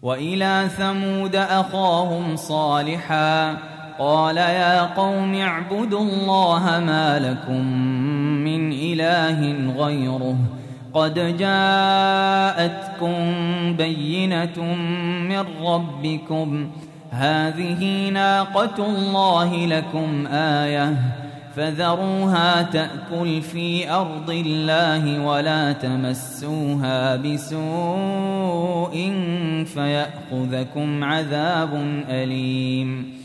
وإلى ثمود أخاهم صالحا قال يا قوم اعبدوا الله ما لكم من إله غيره قد جاءتكم بينة من ربكم هذه ناقة الله لكم آية فذروها تأكل في أرض الله ولا تمسوها بسوء فيأخذكم عذاب أليم